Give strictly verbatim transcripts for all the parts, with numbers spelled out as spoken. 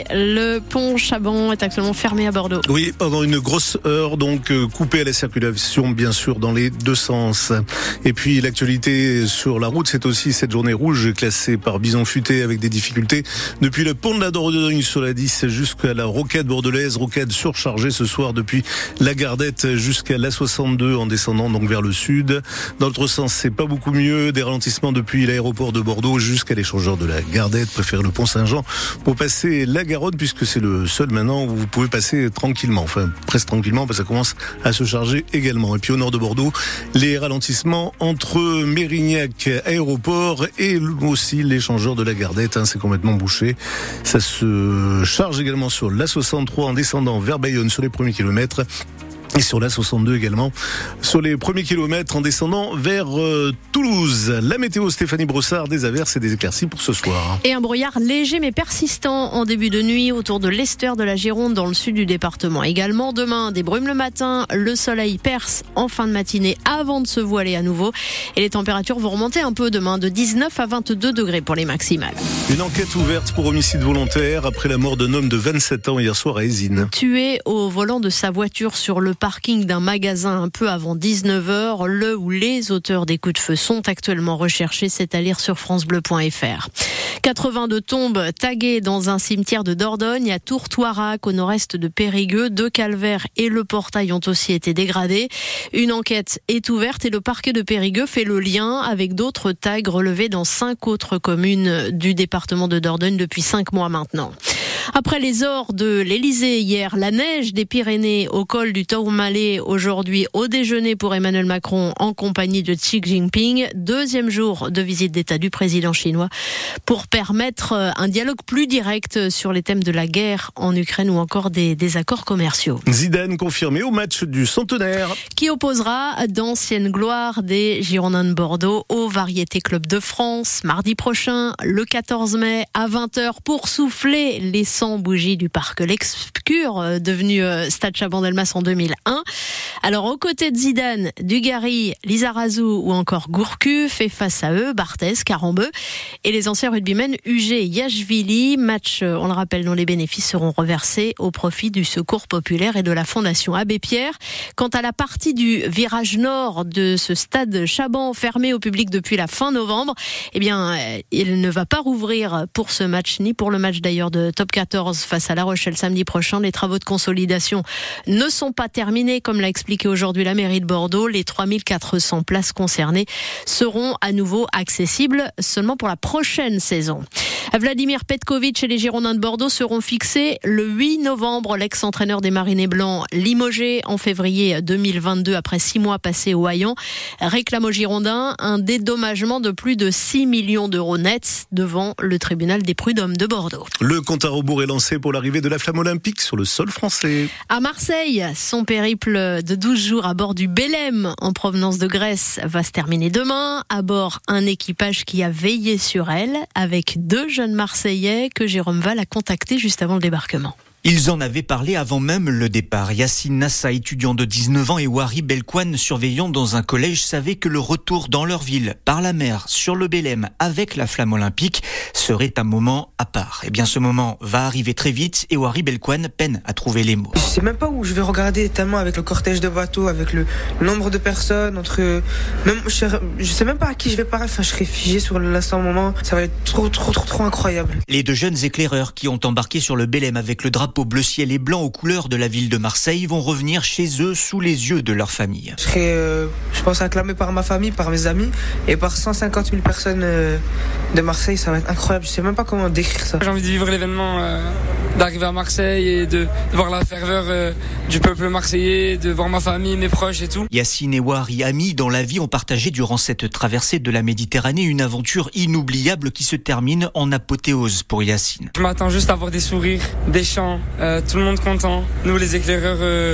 Le pont Chaban est actuellement fermé à Bordeaux. Oui, pendant une grosse heure, donc euh, coupé à la circulation, bien sûr, dans les deux sens. Et puis l'actualité sur la route, c'est aussi cette journée rouge classée par Bison Futé avec des difficultés depuis le pont de la Dordogne sur la dix jusqu'à la rocade bordelaise. Rocade surchargée ce soir depuis la Gardette jusqu'à la soixante-deux en descendant donc vers le sud. Dans l'autre sens, c'est pas beaucoup mieux. Des ralentissements depuis l'aéroport de Bordeaux jusqu'à l'échangeur de la Gardette. Préférez le pont Saint-Jean pour passer la Garonne puisque c'est le seul maintenant où vous pouvez passer tranquillement. Enfin, presque tranquillement parce que ça commence à se charger également. Et puis au nord de Bordeaux, les ralentissements entre Mérignac, aéroport et aussi l'échangeur de la Gardette. Hein, c'est complètement bouché. Ça se charge également sur l'A soixante-trois en descendant vers Bayonne sur les premiers kilomètres. Et sur la soixante-deux également, sur les premiers kilomètres en descendant vers euh, Toulouse. La météo, Stéphanie Brossard, des averses et des éclaircies pour ce soir. Et un brouillard léger mais persistant en début de nuit autour de l'Esther de la Gironde dans le sud du département. Également demain, des brumes le matin, le soleil perce en fin de matinée avant de se voiler à nouveau. Et les températures vont remonter un peu demain de dix-neuf à vingt-deux degrés pour les maximales. Une enquête ouverte pour homicide volontaire après la mort d'un homme de vingt-sept ans hier soir à Ésine. Tué au volant de sa voiture sur le parking d'un magasin un peu avant dix-neuf heures. Le ou les auteurs des coups de feu sont actuellement recherchés. C'est à lire sur francebleu point f r. quatre-vingt-deux tombes taguées dans un cimetière de Dordogne à Tourtoirac au nord-est de Périgueux. Deux calvaires et le portail ont aussi été dégradés. Une enquête est ouverte et le parquet de Périgueux fait le lien avec d'autres tags relevés dans cinq autres communes du département de Dordogne depuis cinq mois maintenant. Après les ors de l'Elysée hier, la neige des Pyrénées au col du Tourmalet aujourd'hui au déjeuner pour Emmanuel Macron en compagnie de Xi Jinping. Deuxième jour de visite d'État du président chinois pour permettre un dialogue plus direct sur les thèmes de la guerre en Ukraine ou encore des, des accords commerciaux. Zidane confirmé au match du centenaire. Qui opposera d'anciennes gloires des Girondins de Bordeaux au Variété Club de France mardi prochain, le quatorze mai à vingt heures pour souffler les cent bougies du parc L'Excure, devenu Stade Chaban-Delmas en deux mille un. Alors, aux côtés de Zidane, Dugarry, Lizarazu ou encore Gourcuff, et face à eux, Barthez, Carambeu et les anciens rugbymen U G et Yachvili. Match, on le rappelle, dont les bénéfices seront reversés au profit du Secours Populaire et de la Fondation Abbé Pierre. Quant à la partie du virage nord de ce stade Chaban, fermé au public depuis la fin novembre, eh bien, il ne va pas rouvrir pour ce match, ni pour le match d'ailleurs de Top quatorze face à La Rochelle samedi prochain. Les travaux de consolidation ne sont pas terminés, comme l'a expliqué aujourd'hui la mairie de Bordeaux. Les trois mille quatre cents places concernées seront à nouveau accessibles seulement pour la prochaine saison. Vladimir Petkovic et les Girondins de Bordeaux seront fixés le huit novembre. L'ex-entraîneur des Marinés Blancs, limogé en février deux mille vingt-deux après six mois passés au Haillan, réclame aux Girondins un dédommagement de plus de six millions d'euros nets devant le tribunal des prud'hommes de Bordeaux. Le compte à rebours est lancé pour l'arrivée de la flamme olympique sur le sol français. À Marseille, son périple de douze jours à bord du Belém en provenance de Grèce va se terminer demain. À bord, un équipage qui a veillé sur elle avec deux jeunes Marseillais que Jérôme Val a contactés juste avant le débarquement. Ils en avaient parlé avant même le départ. Yassine Nassa, étudiant de dix-neuf ans, et Wari Belkouane, surveillant dans un collège, savaient que le retour dans leur ville, par la mer, sur le Belém, avec la flamme olympique, serait un moment à part. Eh bien, ce moment va arriver très vite et Wari Belkouane peine à trouver les mots. Je sais même pas où je vais regarder, tellement avec le cortège de bateaux, avec le nombre de personnes, entre... Même, je, sais, je sais même pas à qui je vais parler, enfin, je serai figé sur l'instant moment. Ça va être trop, trop, trop, trop incroyable. Les deux jeunes éclaireurs qui ont embarqué sur le Belém avec le drapeau bleu ciel et blanc aux couleurs de la ville de Marseille vont revenir chez eux sous les yeux de leur famille. Je serai, euh, je pense, acclamé par ma famille, par mes amis et par cent cinquante mille personnes euh, de Marseille. Ça va être incroyable. Je sais même pas comment décrire ça. J'ai envie de vivre l'événement, euh, d'arriver à Marseille et de, de voir la ferveur euh, du peuple marseillais, de voir ma famille, mes proches et tout. Yassine et Wari, amis dans la vie, ont partagé durant cette traversée de la Méditerranée une aventure inoubliable qui se termine en apothéose pour Yassine. Je m'attends juste à voir des sourires, des chants, euh, tout le monde content. Nous les éclaireurs, euh,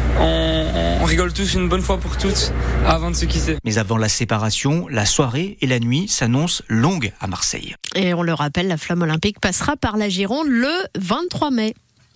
on, on rigole tous une bonne fois pour toutes avant de se quitter. Mais avant la séparation, la soirée et la nuit s'annoncent longues à Marseille. Et on le rappelle, la flamme olympique passera par la Gironde le vingt-trois mai.